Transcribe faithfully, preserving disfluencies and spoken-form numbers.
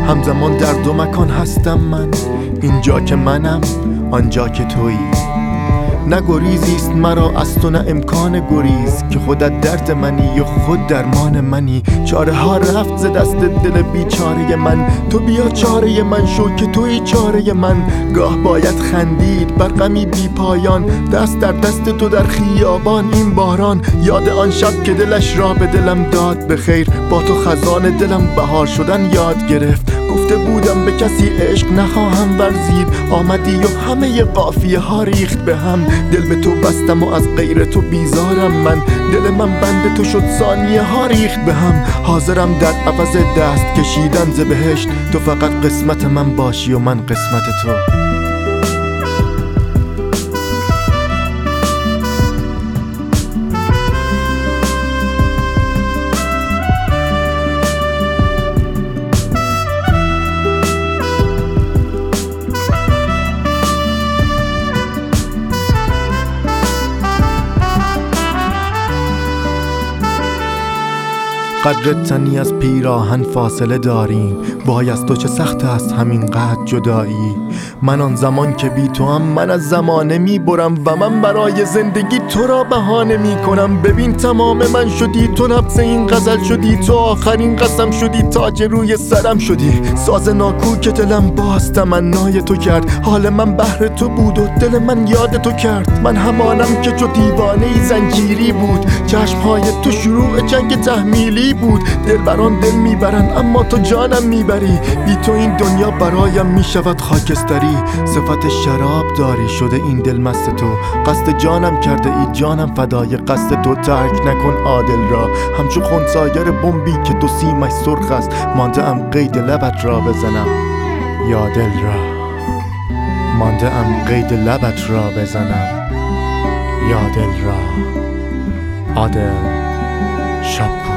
همزمان در دو مکان هستم من، اینجا که منم، آنجا که تویی. نه گریزیست مرا از تو، نه امکان گریز، که خودت درد منی و خود درمان منی. چاره ها رفت ز دست دل بیچاره من، تو بیا چاره من شو که توی چاره من. گاه باید خندید بر غمی بی پایان، دست در دست تو در خیابان این باران. یاد آن شب که دلش را به دلم داد به خیر، با تو خزان دلم بهار شدن یاد گرفت. گفته بودم به کسی عشق نخواهم ورزید، آمدی و همه قافیه ها ریخت به هم. دل به تو بستم و از غیر تو بیزارم من، دل من بند تو شد ثانیه ها ریخت به هم. حاضرم در عوض دست کشیدن ز بهشت، تو فقط قسمت من باشی و من قسمت تو. قدر تنی از پیراهن فاصله داریم، وای از تو چه سخت است همین قدر جدایی. من آن زمان که بی تو هم من از زمانه می برم و من برای زندگی تو را بهانه می کنم. ببین تمام من شدی تو، نبض این غزل شدی تو، آخرین قسم شدی، تاج روی سرم شدی. ساز ناکو که دلم باز تمنای تو کرد، حال من بهر تو بود و دل من یاد تو کرد. من همانم که چو دیوانه ای زنجیری بود، چشمهای تو شروع جنگ تحمیلی بود. دل بران دل میبرن اما تو جانم میبری، بی تو این دنیا برایم میشود خاکستری. صفت شراب داری شده این دل مست تو، قصد جانم کرده ای جانم فدای قصد تو. ترک نکن عادل را همچو خنثاگر بمبی که دو سیمش سرخ است، مانده ام قید لبت را بزنم یا دل را. مانده ام قید لبت را بزنم یا دل را. عادل شب